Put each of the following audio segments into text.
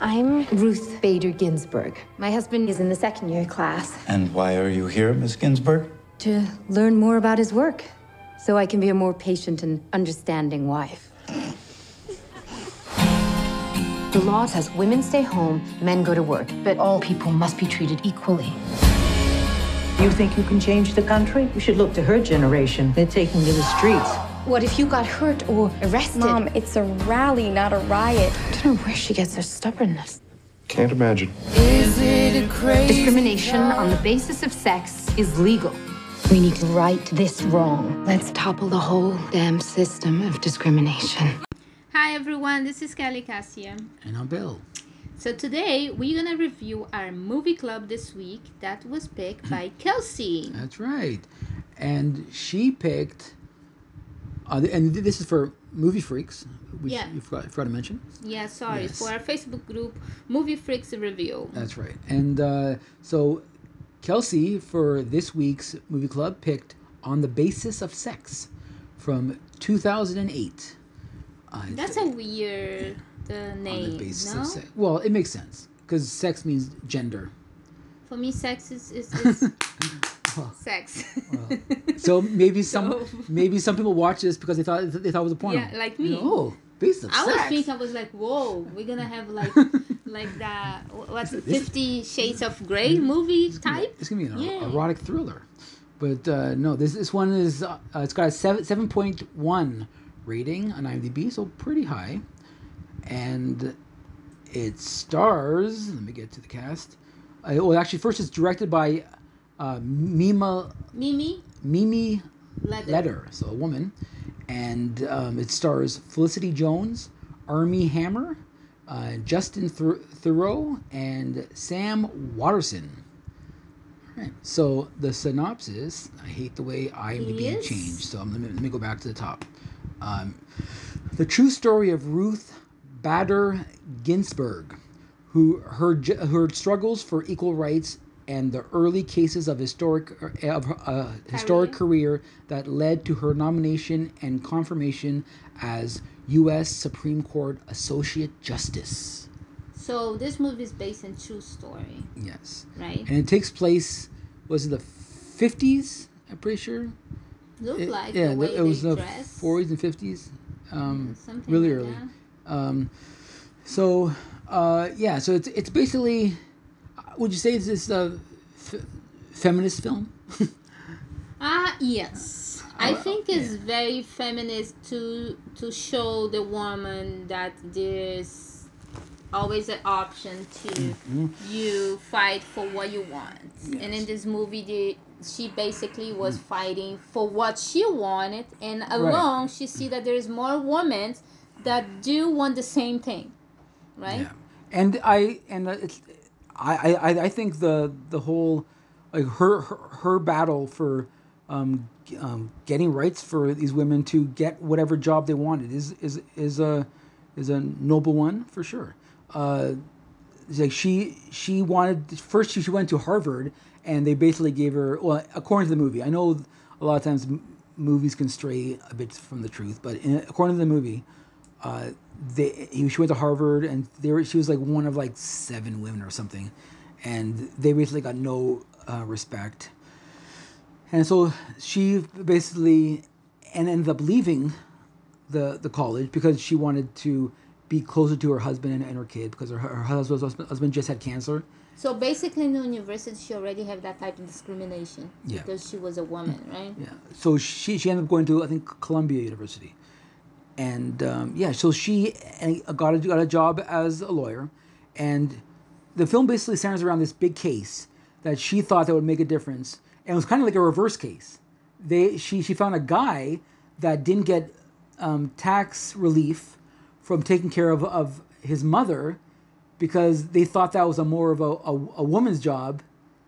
I'm Ruth Bader Ginsburg. My husband is in the second year class. And why are you here, Miss Ginsburg? To learn more about his work, so I can be a more patient and understanding wife. The law says women stay home, men go to work, but all people must be treated equally. You think you can change the country? You should look to her generation. They're taking to the streets. What if you got hurt or arrested? Mom, it's a rally, not a riot. I don't know where she gets her stubbornness. Can't imagine. Discrimination on the basis of sex is legal. We need to right this wrong. Let's topple the whole damn system of discrimination. Hi everyone, this is Kelly Cassia. And I'm Bill. So today we're gonna review our movie club this week that was picked by Kelsey. That's right. And she picked, and this is for Movie Freaks, which you forgot to mention. Yeah, sorry. Yes. For our Facebook group, Movie Freaks Review. That's right. And so Kelsey, for this week's movie club, picked On the Basis of Sex from 2008. That's a weird name, On the basis no? of sex. Well, it makes sense, because sex means gender. For me, sex is sex. Well, so maybe some people watch this because they thought it was a porno. Yeah, like me. Oh, basis of sex. I was like, whoa, we're gonna have like that. What's it, 50 Shades of Grey movie type? It's gonna be an erotic thriller, but no, this one is it's got a 7.1 rating on IMDb, so pretty high, and it stars. Let me get to the cast. Well, actually, first it's directed by Mimi Leder, so a woman, and it stars Felicity Jones, Armie Hammer, Justin Theroux, and Sam Waterston. All right. So the synopsis. I hate the way IMDb changed. So let me go back to the top. The true story of Ruth Bader Ginsburg, who her struggles for equal rights and the early cases of historic career that led to her nomination and confirmation as U.S. Supreme Court Associate Justice. So this movie is based on true story. Yes. Right. And it takes place, was it the 50s? I'm pretty sure. Look like yeah, the way it was they the dress. 40s and 50s. Something really like early. that. So it's basically, would you say this a feminist film? Yes. I think it's very feminist to show the woman that there's always an option to you fight for what you want. Yes. And in this movie, she basically was fighting for what she wanted, and along she see that there's more women that do want the same thing, right? Yeah. And I think the whole, like, her battle for getting rights for these women to get whatever job they wanted is a noble one for sure. Like she wanted, first she went to Harvard, and they basically gave her, well, according to the movie, I know a lot of times movies can stray a bit from the truth, but according to the movie, she went to Harvard, and she was like one of like 7 women or something, and they basically got no respect. And so she basically ended up leaving the college because she wanted to be closer to her husband and her kid, because her husband just had cancer. So basically in the university she already had that type of discrimination because she was a woman, right? Yeah. So she ended up going to, I think, Columbia University. And so she got a job as a lawyer, and the film basically centers around this big case that she thought that would make a difference, and it was kind of like a reverse case. She found a guy that didn't get tax relief from taking care of his mother, because they thought that was more of a woman's job.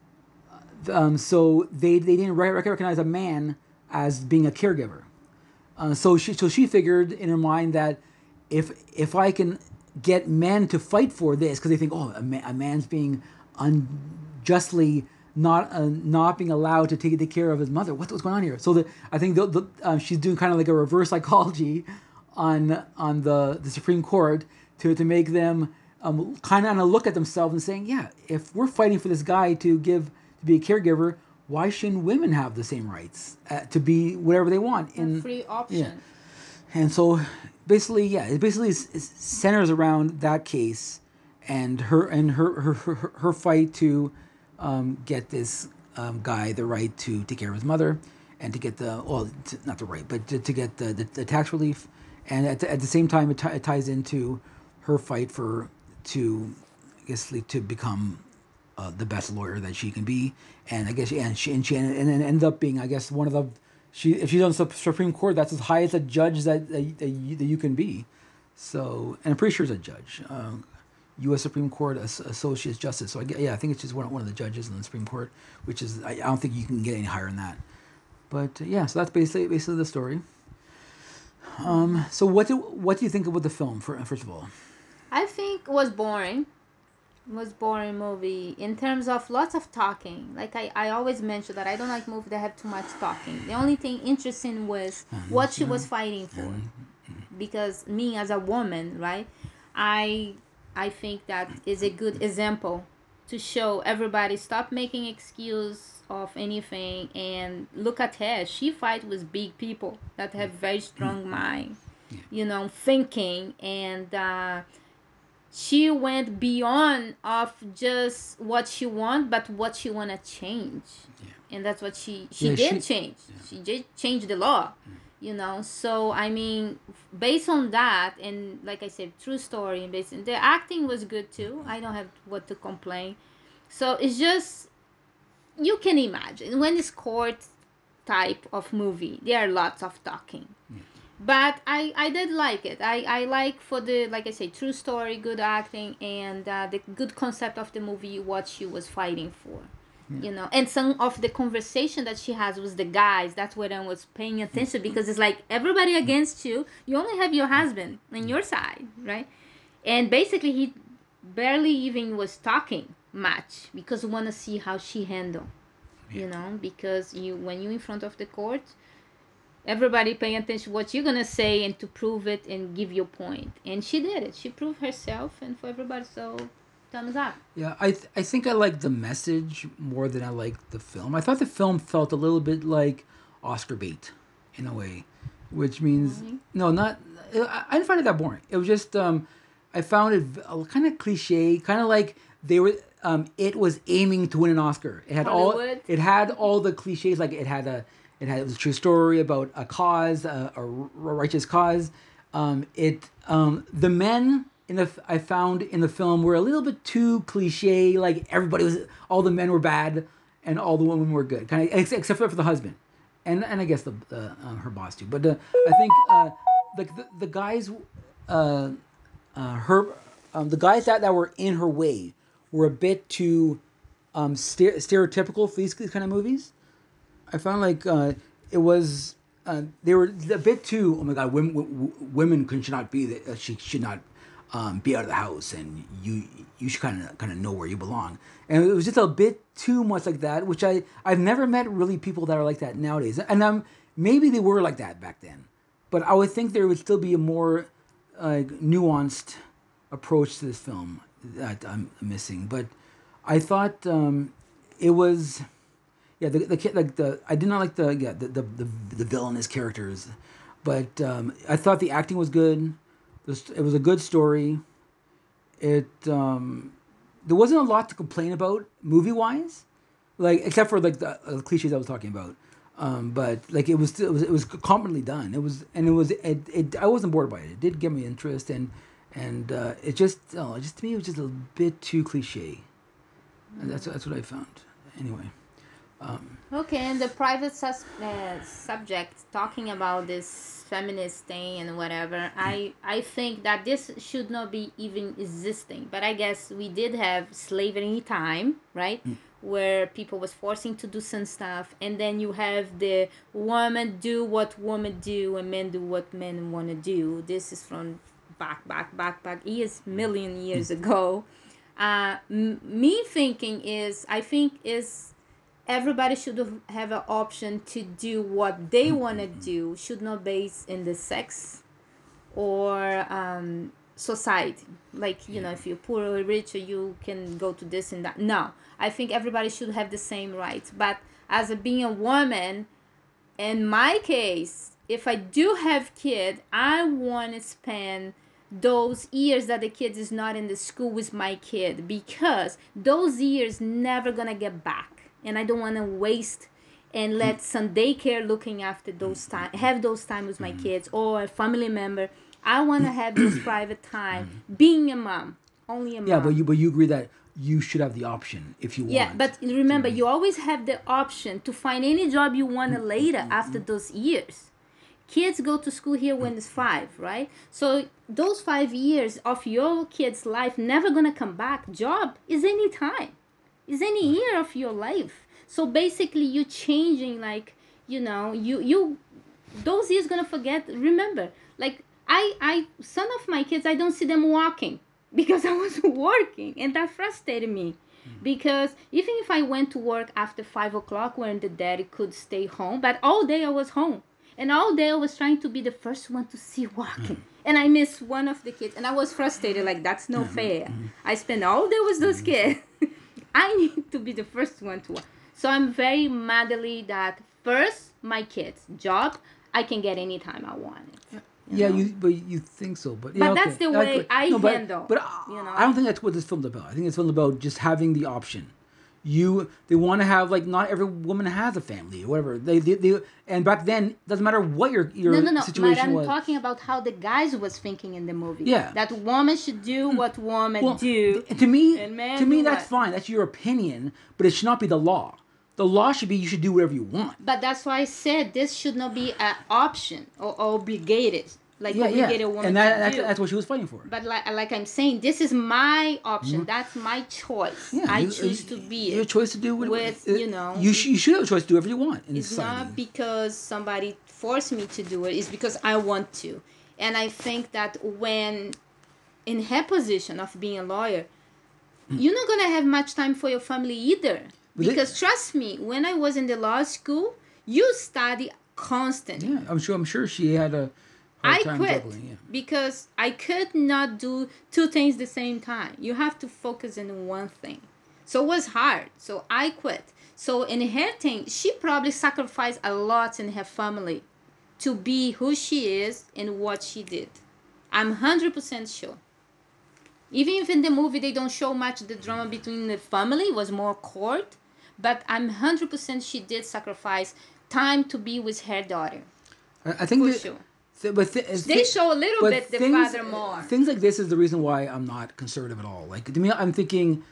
So they didn't recognize a man as being a caregiver. So she figured in her mind that if I can get men to fight for this, because they think, a man's being unjustly not being allowed to take care of his mother. What's going on here? So I think she's doing kind of like a reverse psychology on the Supreme Court to make them kind of look at themselves and saying, yeah, if we're fighting for this guy to be a caregiver, why shouldn't women have the same rights to be whatever they want? A free option. Yeah. And so basically, yeah, it basically centers around that case and her fight to get this guy the right to take care of his mother and to get not the right, but to get the tax relief. And at the same time, it ties into her fight to become the best lawyer that she can be. And I guess she ended up being, I guess, one of the if she's on the Supreme Court, that's as high as a judge that you can be. So, and I'm pretty sure it's a judge, U.S. Supreme Court Associate Justice. So I think it's just one of the judges in the Supreme Court, which is I don't think you can get any higher than that. But yeah, so that's basically the story. So what do you think about the film? First of all, I think it was boring. It was boring movie in terms of lots of talking. Like I always mention that I don't like movies that have too much talking. The only thing interesting was what she was fighting for. Because me as a woman, right, I think that is a good example to show everybody stop making excuse of anything and look at her. She fight with big people that have very strong mind, thinking, and she went beyond of just what she want, but what she want to change. And that's what she did change. She did change the law. So I mean, based on that, and like I said, true story, and based on the acting was good too. I don't have what to complain. So it's just, you can imagine when it's court type of movie, there are lots of talking. But I did like it. I like for the, like I say, true story, good acting, and the good concept of the movie, what she was fighting for. And some of the conversation that she has with the guys, that's what I was paying attention, because it's like everybody against you. You only have your husband on your side, right? And basically he barely even was talking much because we want to see how she handle, because when you're in front of the court, everybody paying attention what you're going to say and to prove it and give your point. And she did it. She proved herself, and for everybody, so thumbs up. Yeah, I think I like the message more than I like the film. I thought the film felt a little bit like Oscar bait in a way, which means I didn't find it that boring. It was just I found it kind of cliche, kind of like they were. It was aiming to win an Oscar. It had Hollywood. It had all the cliches, like it was a true story about a cause, a righteous cause. The men I found in the film were a little bit too cliche. Like all the men were bad and all the women were good, kind of except for the husband, and I guess her boss too. But I think the guys, the guys that were in her way were a bit too stereotypical for these kind of movies. I found like it was they were a bit too, oh my God, women should not be that. She should not be out of the house, and you should kind of know where you belong. And it was just a bit too much like that, which I've never met really people that are like that nowadays. And maybe they were like that back then, but I would think there would still be a more nuanced approach to this film that I'm missing. But I thought it was. Yeah, I did not like the villainous characters, but I thought the acting was good. It was a good story. There wasn't a lot to complain about movie wise, like except for like the cliches I was talking about. But like it was competently done. I wasn't bored by it. It did give me interest, and it just to me it was just a bit too cliche. And that's what I found. Anyway. Okay, and the private subject talking about this feminist thing and whatever, I think that this should not be even existing. But I guess we did have slavery time, right? Where people was forcing to do some stuff, and then you have the woman do what women do and men do what men want to do. This is from back years, million years ago. Me thinking is, I think is, everybody should have an option to do what they want to do, should not base in the sex or society. Like, you know, if you're poor or rich, you can go to this and that. No, I think everybody should have the same rights. But as a being a woman, in my case, if I do have kid, I want to spend those years that the kid is not in the school with my kid, because those years never gonna get back, and I don't want to waste and let some daycare looking after those time, have those time with my kids, or a family member. I want to have those private time being a mom, only a mom. Yeah, but you agree that you should have the option if you want. Yeah, but remember, you always have the option to find any job you want later after those years. Kids go to school here when it's 5, right? So those 5 years of your kid's life never gonna come back. Job is any time, is any year of your life. So basically, you changing, like, you know, you those years gonna forget. Remember, like I some of my kids, I don't see them walking because I was working, and that frustrated me. Because even if I went to work after 5 o'clock, when the daddy could stay home, but all day I was home. And all day I was trying to be the first one to see walking. And I missed one of the kids. And I was frustrated, like, that's no fair. I spent all day with those kids. I need to be the first one to walk. So I'm very madly that first, my kids. Job, I can get anytime I want it. Yeah, but you think so, but yeah, But that's the way I handle. But you know? I don't think that's what this film's about. I think it's filmed about just having the option. They want to have, like, not every woman has a family or whatever. They and back then it doesn't matter what your no. situation But was. I'm talking about how the guys was thinking in the movie. Yeah. That woman should do what women do. To me, and men to me do that's what? fine. That's your opinion, but it should not be the law. The law should be you should do whatever you want. But that's why I said this should not be an option or obligated. Like obligate a woman and to do. that's what she was fighting for. But like I'm saying, this is my option. That's my choice. Yeah, I choose to be your it. choice to do what With, you know, you should have a choice to do whatever you want in It's society. not because somebody forced me to do it. It's because I want to. And I think that when in her position of being a lawyer, you're not gonna have much time for your family either. Because trust me, when I was in the law school, you study constantly. Yeah, I'm sure she had a hard time quit juggling, yeah. because I could not do 2 things the same time. You have to focus on one thing. So it was hard. So I quit. So in her thing, she probably sacrificed a lot in her family to be who she is and what she did. I'm 100% sure. Even if in the movie they don't show much the drama between the family, it was more court, but I'm 100% she did sacrifice time to be with her daughter. I think For sure. They show a little bit the father more. Things like this is the reason why I'm not conservative at all. Like, to me, I'm thinking,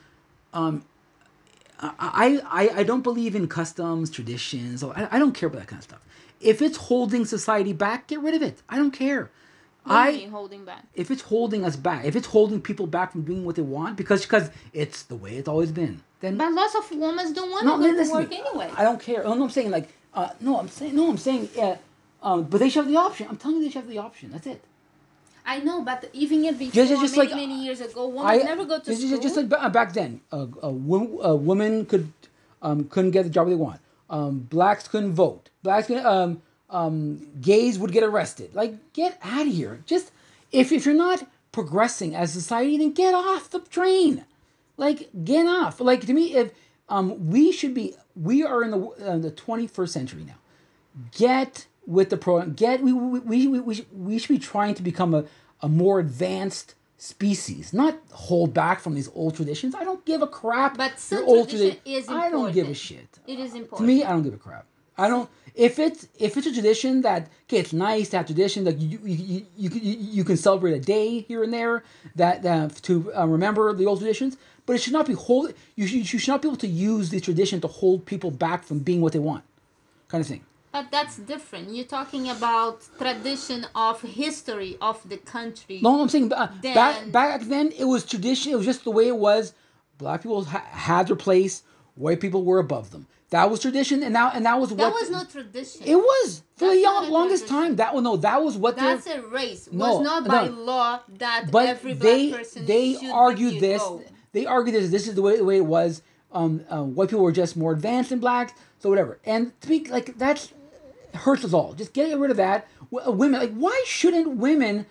I don't believe in customs, traditions. I don't care about that kind of stuff. If it's holding society back, get rid of it. I don't care. What do you mean holding back? If it's holding us back, if it's holding people back from doing what they want, because it's the way it's always been, then. But lots of women don't want to go to work anyway. I don't care. I'm saying like, I'm saying. But they should have the option. I'm telling you, they should have the option. That's it. I know, but even if before, just many years ago, women never go to school. Just like back then, a woman couldn't get the job they want. Blacks couldn't vote. Gays would get arrested. Like, get out of here. Just if you're not progressing as a society, then get off the train. Like, get off. Like, to me, if we are in the 21st century now. Get with the program. We should be trying to become a more advanced species, not hold back from these old traditions. I don't give a crap. But some old tradition is important. I don't give a shit. It is important. To me, I don't give a crap. I don't. If it's a tradition that, okay, it's nice to have tradition that you can celebrate a day here and there that to remember the old traditions, but it should not be you should not be able to use the tradition to hold people back from being what they want, kind of thing. But that's different. You're talking about tradition of history of the country. No, I'm saying back then it was tradition. It was just the way it was. Black people had their place. White people were above them. That was tradition, and that was what. That was not tradition. It was for the longest tradition. time. That was what. That's a race. It was not by law that every black person should argued be this. gold. They argued this. This is the way it was. White people were just more advanced than blacks, so whatever. And to be like that hurts us all. Just get rid of that. Women, like, why shouldn't women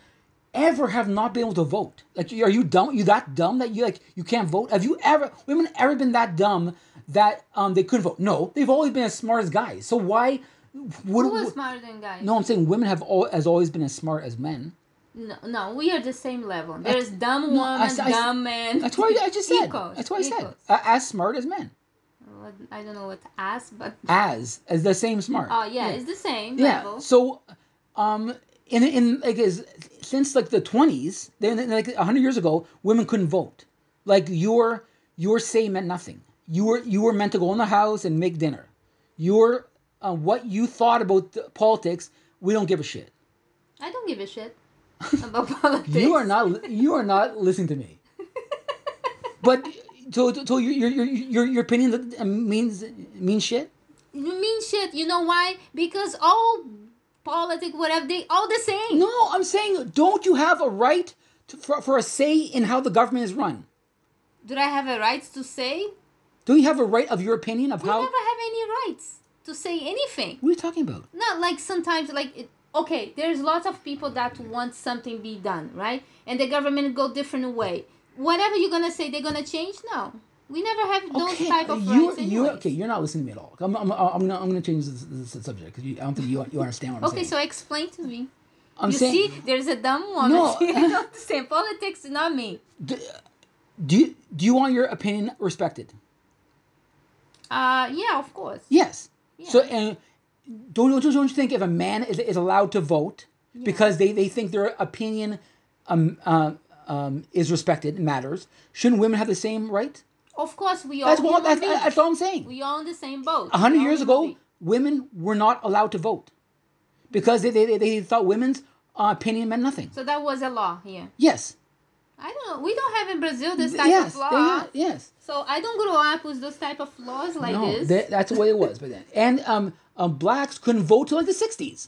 ever have not been able to vote? Like, are you dumb? You that dumb that you can't vote? Have women ever been that dumb that they couldn't vote? No, they've always been as smart as guys. So why? Who was smarter than guys? No, I'm saying women has always been as smart as men. No, we are the same level. There's dumb woman, dumb man. That's why I just said. Equals, that's why I said equals. As smart as men. Well, I don't know what as, but As the same smart. oh yeah, it's the same Yeah. level. So, in like since like the 20s, then like 100 years ago, women couldn't vote. Like your say meant nothing. You were meant to go in the house and make dinner. Your what you thought about politics, we don't give a shit. I don't give a shit about politics. You are not listening to me. But so your opinion means shit. You mean shit. You know why? Because all politics, whatever, they all the same. No, I'm saying, don't you have a right for a say in how the government is run? Do I have a right to say? Do you have a right of your opinion of We how? never have any rights to say anything. What are you talking about? Not like sometimes okay, there's lots of people that want something be done, right? And the government go different way. Whatever you're gonna say, they're gonna change? No. We never have those type of rights anyway. Okay, you're not listening to me at all. I'm gonna change the subject because I don't think you understand what I'm saying. Okay, so explain to me. I'm you saying, see, there's a dumb woman. No. She don't understand politics, not me. Do you want your opinion respected? Yeah, of course. Yes. Yeah. So and don't you think if a man is allowed to vote because they think their opinion is respected, matters, shouldn't women have the same right? Of course, we all. That's all I'm saying. We all in the same boat. 100 years ago, women were not allowed to vote because they thought women's opinion meant nothing. So that was a law here. Yes. I don't know. We don't have in Brazil this type of law. Yes. So I don't grow up with those type of laws like this. That's the way it was back then. And blacks couldn't vote till like the 60s.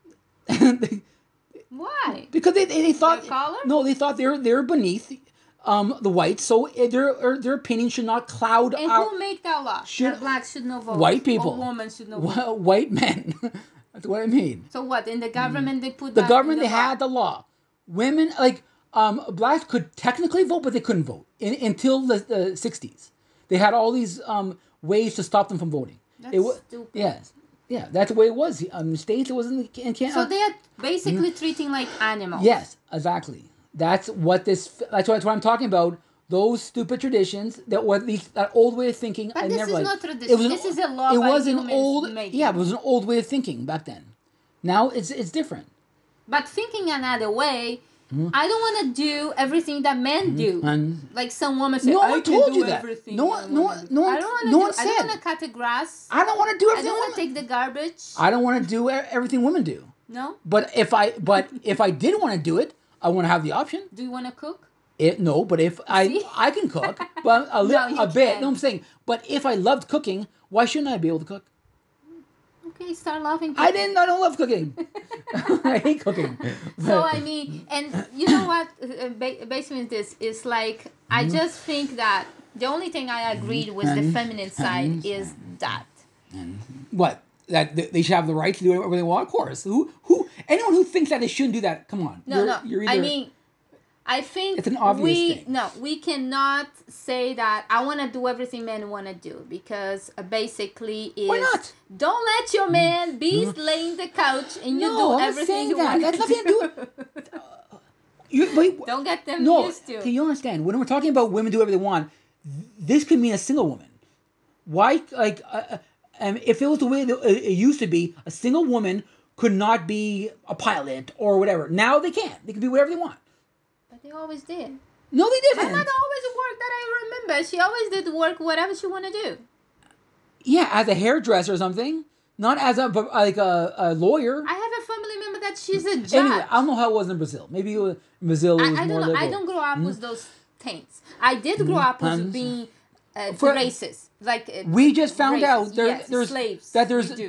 Why? Because they thought Their color? No, they thought they're beneath the whites, so their opinion should not cloud. And who make that law? That blacks should not vote. White people. Or women should not vote. White men. That's what I mean. So what? In the government they put The that government in they had the law. Women blacks could technically vote, but they couldn't vote until the 60s. They had all these ways to stop them from voting. That's stupid. Yes. Yeah, that's the way it was. In the States, it wasn't in Canada. So they are basically treating like animals. Yes, exactly. That's what I'm talking about. Those stupid traditions that old way of thinking. But this is not tradition. This is a law It by was an humans old. making. Yeah, it was an old way of thinking back then. Now it's different. But thinking another way, I don't want to do everything that men do. And Like some women say, no I one can told do you that. everything. No one. I don't want said. to cut the grass. I don't want to do I everything. don't want to take the garbage. I don't want to do everything women do. No? But if I did want to do it, I want to have the option. Do you want to cook? No, but if See? I can cook, but No, you a bit. can't. No, I'm saying, but if I loved cooking, why shouldn't I be able to cook? Okay, start laughing. I don't love cooking. I hate cooking. So I mean, and you know what? Basically, this is like I just think that the only thing I agreed with the feminine side is that. What? That they should have the right to do whatever they want? Of course. Who? Anyone who thinks that they shouldn't do that, come on. No. You're either, I mean, I think it's an obvious thing. No, we cannot say that I want to do everything men want to do because basically is Why not? Don't let your man be laying the couch and you No, do I'm not everything saying you that. want That's to nothing to do. Wait, Don't get them no, used to. okay, you understand. When we're talking about women do whatever they want, this could mean a single woman. Why? Like, if it was the way it used to be, a single woman could not be a pilot or whatever. Now they can. They can be whatever they want. But they always did. No, they My didn't. mother always worked that I remember. She always did work whatever she want to do. Yeah, as a hairdresser or something, not as a lawyer. I have a family member that she's a judge. Anyway, I don't know how it was in Brazil. Maybe in Brazil it was I more don't know. liberal. I don't grow up with those things. I did grow up with being racist. Like We just found racist. out Yes, slaves. there's We do.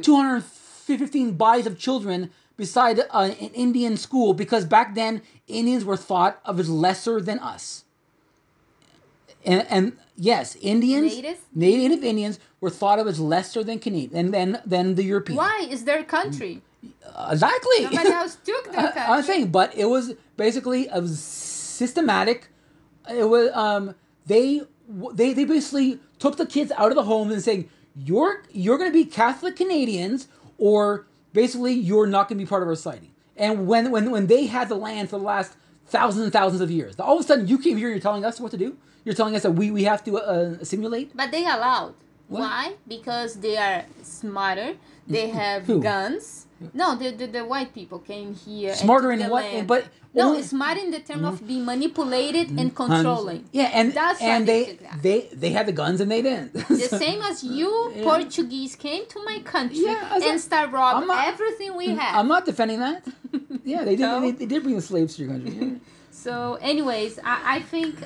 215 bodies of children beside an Indian school because back then Indians were thought of as lesser than us. And yes, Indians, Natives? Native Indians were thought of as lesser than Canadian than the Europeans. Why? It's their country. Exactly. Somebody else took their country. I'm saying, but it was basically a systematic. It was they basically took the kids out of the homes and saying you're going to be Catholic Canadians, or basically you're not going to be part of our society. And when they had the land for the last thousands and thousands of years, all of a sudden you came here, you're telling us what to do. You're telling us that we have to assimilate. But they allowed. What? Why? Because they are smarter. They have Who? guns. No, the white people came here. Smarter and in took the what? land. But no, only- it's smart in the term of being manipulated and controlling. Yeah, and That's why and they took that. they had the guns and they didn't. The same as you Portuguese came to my country and start robbing everything we have. I'm not defending that. Yeah, they did. No? They did bring the slaves to your country. Yeah. So, anyways, I think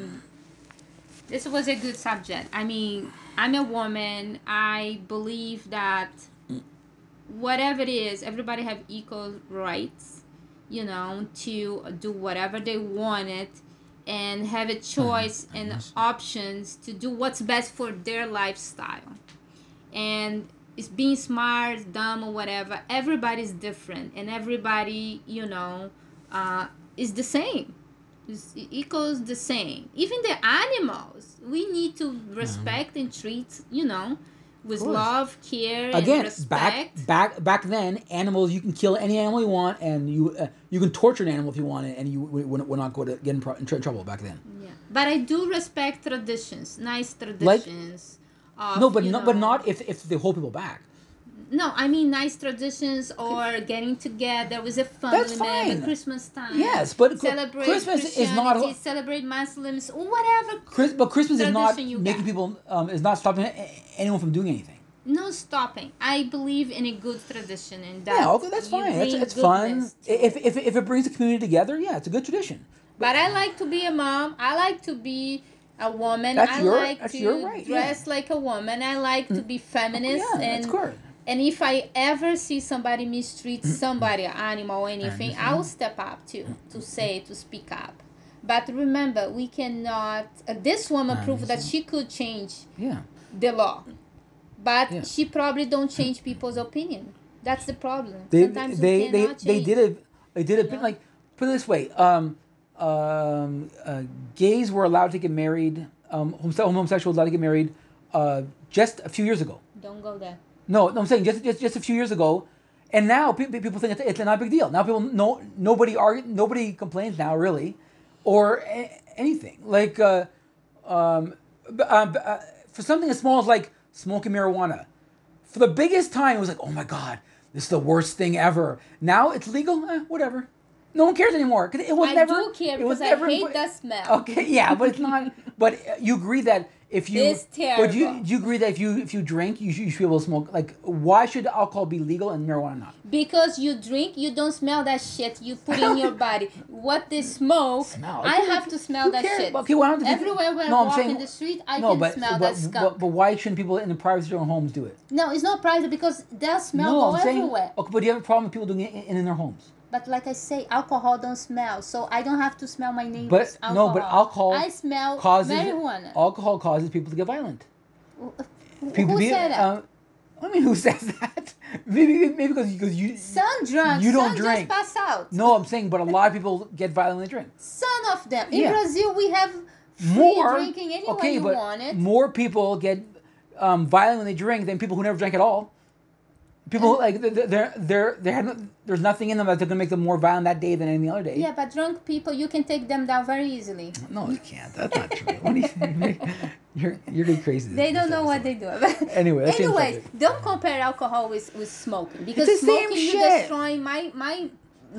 this was a good subject. I mean, I'm a woman. I believe that whatever it is, everybody have equal rights, you know, to do whatever they wanted and have a choice and options to do what's best for their lifestyle. And it's being smart, dumb, or whatever. Everybody's different, and everybody, you know, is the same. It's equals the same. Even the animals, we need to respect and treat, you know, with love, care, Again, and respect. back then, animals, you can kill any animal you want, and you can torture an animal if you want it, and you would not go to get in trouble back then. Yeah, but I do respect traditions, nice traditions. No, but not if they hold people back. No, I mean nice traditions or getting together with a family That's fine. member, Christmas time. Yes, but celebrate Christmas is not Christianity, celebrate Muslims, whatever. But Christmas is not tradition you making got. people is not stopping anyone from doing anything. No stopping. I believe in a good tradition, and that Yeah, okay, that's you fine. bring It's fun. goodness to If it brings the community together, yeah, it's a good tradition. But I like to be a mom. I like to be a woman. That's I your like right, dress like a woman. I like to be feminist. Yeah, and that's good. And if I ever see somebody mistreat somebody, animal, or anything, I will step up to say, to speak up. But remember, we cannot. This woman proved that she could change Yeah. the law, but Yeah. she probably don't change people's opinion. That's the problem. They Sometimes we cannot change. did it like put it this way. Gays were allowed to get married. Homosexuals allowed to get married. Just a few years ago. Don't go there. No, I'm saying just a few years ago, and now people think it's not a big deal. Now nobody complains now really, or anything like for something as small as like smoking marijuana. For the biggest time, it was like, oh my god, this is the worst thing ever. Now it's legal, whatever. No one cares anymore. 'Cause it was I never. do care it was because I never hate that smell. Okay, yeah, but it's not. But you agree that if you, It's but do terrible. you agree that if you drink, you should be able to smoke? Like, why should alcohol be legal and marijuana not? Because you drink, you don't smell that shit you put in your body. What they smoke, Smell. I have to smell Who that cares? shit. Okay, why don't the people- Everywhere when No, I I'm walk saying- in the street, I No, can but smell but, that skunk. but why shouldn't people in the privacy of their own homes do it? No, it's not private because that smell No, go I'm saying. everywhere. Okay, but do you have a problem with people doing it in their homes? But like I say, alcohol don't smell, so I don't have to smell my But neighbor's alcohol. no, but alcohol I smell causes marijuana. alcohol causes people to get violent. Who said that? I mean, who says that? Maybe because you. Some drunk, you don't some drink. just pass out. No, I'm saying, but a lot of people get violent when they drink. Some of them. In Yeah. Brazil, we have free More drinking anywhere okay, you but want it. more people get violent when they drink than people who never drank at all. People like there's nothing in them that's gonna make them more violent that day than any other day. Yeah, but drunk people, you can take them down very easily. No, you can't. That's not true. What do you think? You're getting crazy. They don't know what they do. Anyway, that's the same anyways, subject. don't compare alcohol with smoking because It's the same smoking you shit. destroying my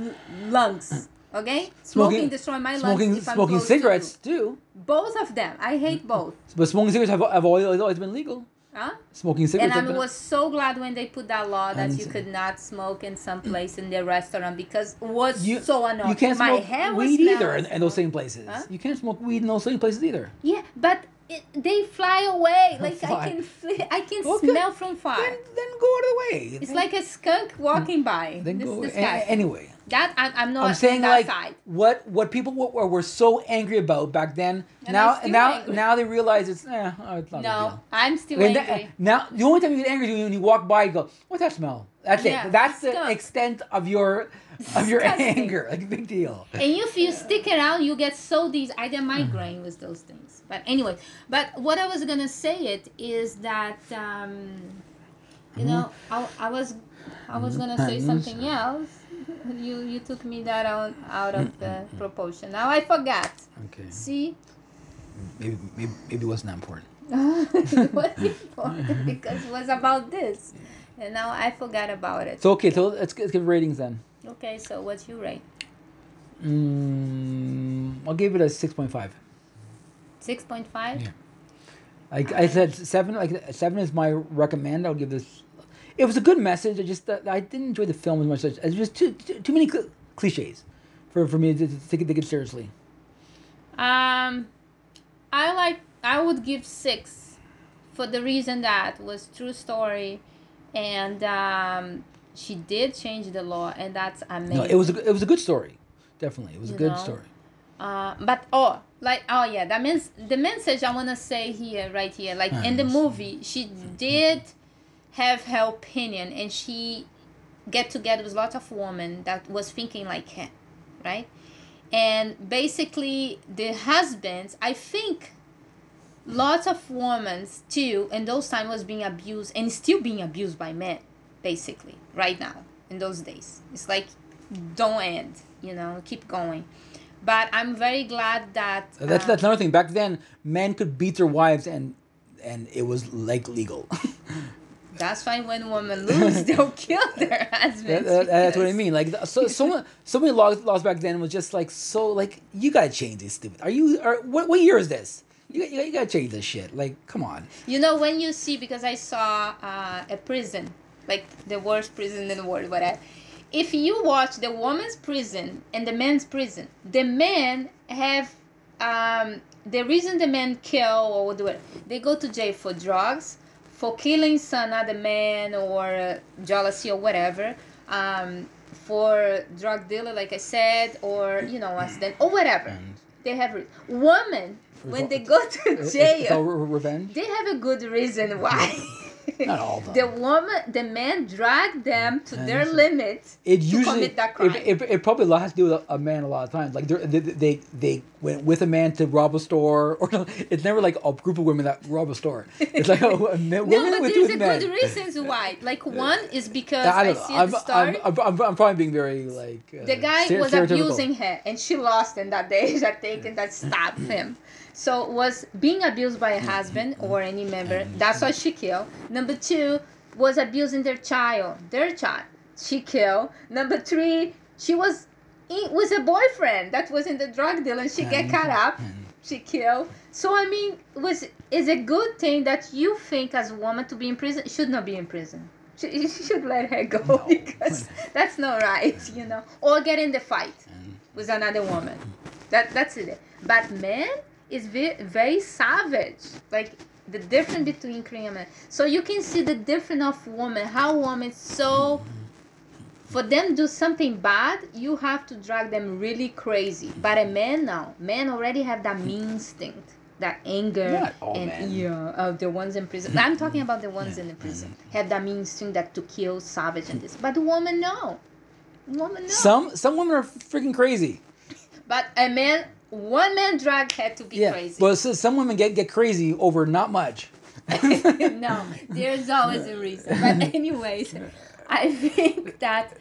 lungs. Okay, smoking destroying my lungs. If I'm Smoking close to cigarettes you. too. Both of them. I hate both. But smoking cigarettes have always been legal. Huh? Smoking And cigarettes. I have been, was so glad when they put that law that And- you could not smoke in some place in the restaurant because it was you, so annoying. you can't My smoke hair was weed either smelling in those same places. Huh? You can't smoke weed in those same places either. Yeah, but they fly away. Like Fly. I can Okay. smell from far. Then go out of the way. It's like a skunk walking by. Then This go is disgusting. anyway. That I'm not I'm saying on that like side. what people were so angry about back then. And now I'm still angry. now they realize it's it's not a big No, deal. I'm still And angry. now the only time you get angry is when you walk by, you go, "What's that smell?" That's Yeah, it. That's the skunk. extent of your Disgusting. anger. Like big deal. And if you stick around, you get so these. I get migraine with those things. But anyway, but what I was gonna say it is that you know I was gonna say something else. You took me that out of the proportion. Now I forgot. Okay. See, Maybe it wasn't that important. it was important because it was about this, and now I forgot about it. So okay, so let's give ratings then. Okay, so what's your rate? I'll give it a 6.5. 6.5. Yeah. Like I said, 7. Like 7 is my recommend. I'll give this. It was a good message. I didn't enjoy the film as much. It was just too many cliches for me to take it seriously. I would give 6 for the reason that it was true story, and she did change the law, and that's amazing. No, it was a good story. Definitely, it was a good story. But the message I wanna say here, right here, like in the movie, she did have her opinion, and she get together with lots of women that was thinking like her, right? And basically, the husbands, I think, lots of women too, in those times was being abused and still being abused by men, basically, right now, in those days. It's like, don't end, keep going. But I'm very glad that... That's another thing. Back then, men could beat their wives and it was like legal. That's why when women lose, they'll kill their husbands. That's what I mean. Like so many laws back then was just like so like you gotta change this stupid. What year is this? You gotta change this shit. Like come on. When you see, because I saw a prison, like the worst prison in the world, whatever. If you watch the woman's prison and the men's prison, the men have the reason the men kill or do it, they go to jail for drugs, for killing some other man or jealousy or whatever, for drug dealer, like I said, or accident or whatever. They have women when they go to jail. Revenge. They have a good reason why. Not all of them. The man dragged them to their limit to commit that crime. It probably has to do with a man a lot of times. Like they went with a man to rob a store, or it's never like a group of women that rob a store. It's like women no, but with there's a men. good reasons why. Like one is because I I don't know. see at the start. I'm probably being very like. The guy was stereotypical. abusing her, and she lost in that day. That taken that stabbed him. So was being abused by a husband or any member. That's why she killed. Number 2 was abusing their child. She killed. Number 3, she was with a boyfriend that was in the drug deal, and she get caught up. She killed. So I mean, is a good thing that you think as a woman to be in prison should not be in prison. You should let her go because that's not right, Or get in the fight with another woman. That's it. But men is very, very savage. Like the difference between criminal. So you can see the difference of women. How women so. For them do something bad, you have to drag them really crazy. But a man now, men already have that mean instinct, that anger, Not all and men. the ones in prison. I'm talking about the ones in the prison have that mean instinct that to kill, savage, and this. But the woman no. Some women are freaking crazy. But one man drag had to be crazy. But some women get crazy over not much. No, there's always a reason. But anyways, I think that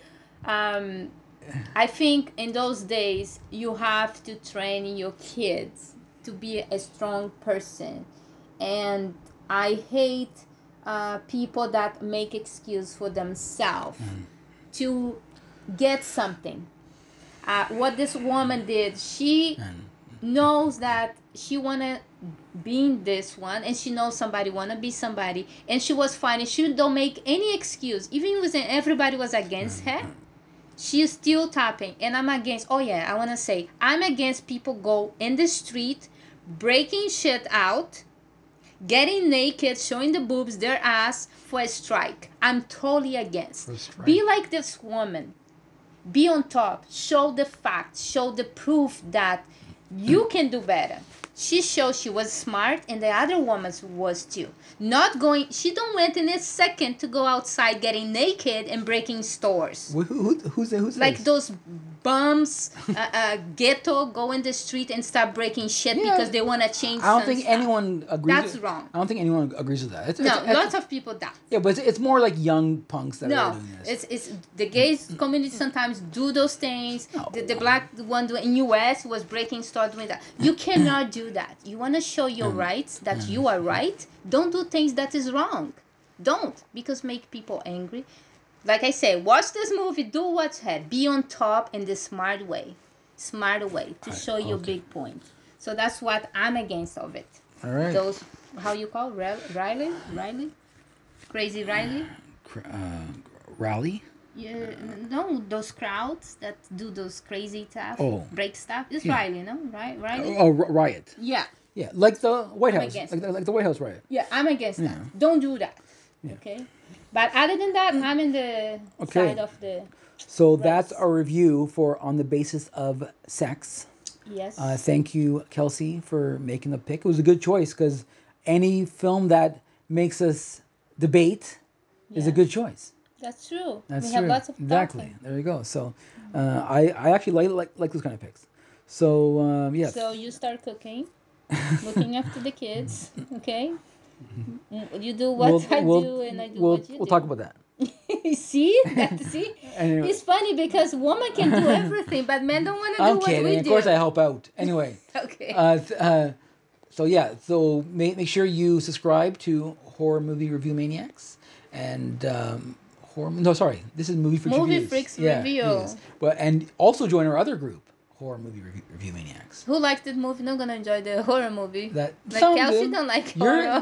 I think in those days you have to train your kids to be a strong person, and I hate people that make excuse for themselves to get something. What this woman did, she knows that she wanna be in this one, and she knows somebody wanna be somebody, and she was fine. She don't make any excuse, even when everybody was against her. She's still tapping, and I'm against. Oh yeah, I wanna say I'm against people go in the street, breaking shit out, getting naked, showing the boobs, their ass for a strike. I'm totally against. Be like this woman. Be on top. Show the facts. Show the proof that you can do better. She showed she was smart, and the other woman was too. Not going. She don't went in a second to go outside getting naked and breaking stores. Who's Like this? those bums, ghetto, go in the street and start breaking shit because they want to change. I don't some think stuff. anyone agrees. That's wrong. I don't think anyone agrees with that. No, lots of people die. Yeah, but it's more like young punks that are No, doing this. it's the gays community sometimes do those things. No. The black one in US was breaking start doing that. You cannot do that. You want to show your rights that you are right. Don't do things that is wrong. Don't, because make people angry. Like I say, watch this movie. Do what's head. Be on top in the smart way to show your big point. So that's what I'm against of it. All right. Those how you call Riley, crazy Riley. Rally? Yeah, no, those crowds that do those crazy stuff, Oh. break stuff. It's Yeah. Riley, no? Right, Riley? Oh, riot. Yeah, Yeah, like the White I'm House, against like the White House riot. yeah, I'm against that. Don't do that. Okay? But other than that, I'm in the Okay. side of the, So that's our review for On the Basis of Sex. yes. Thank you, Kelsey, for making the pick. It was a good choice because any film that makes us debate is a Yeah. good choice. That's true. That's we true. have lots of exactly. talking. There you go. So I actually like those kind of picks. So yes. So you start cooking, looking after the kids, okay? You do what I do and I do what you do. We'll talk about that. See? See? Anyway. It's funny because women can do everything, but men don't want to do I'm what kidding. we Of do. course, I help out. Anyway. Okay. So yeah. So make sure you subscribe to Horror Movie Review Maniacs and this is Movie Freaks Movie Reviews. Freaks Review. Yes. But and also join our other group, Horror Movie Review Maniacs. Who liked the movie? Not gonna enjoy the horror movie. That Like some Kelsey do. don't like horror.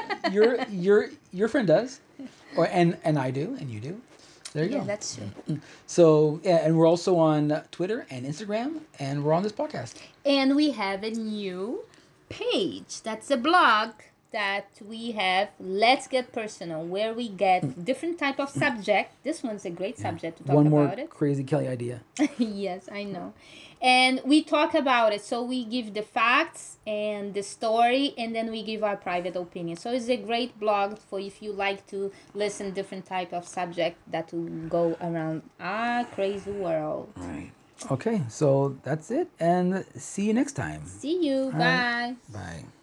Your friend does, and I do, and you do. There you Yeah, go. that's true. So yeah, and we're also on Twitter and Instagram, and we're on this podcast. And we have a new page. That's a blog that we have. Let's Get Personal, where we get different type of subject. This one's a great subject to talk One more about it. crazy Kelly idea. Yes, I know. And we talk about it. So we give the facts and the story, and then we give our private opinion. So it's a great blog for if you like to listen different type of subject that will go around our crazy world. Right. Okay, so that's it, and see you next time. See you. All Bye. right. Bye.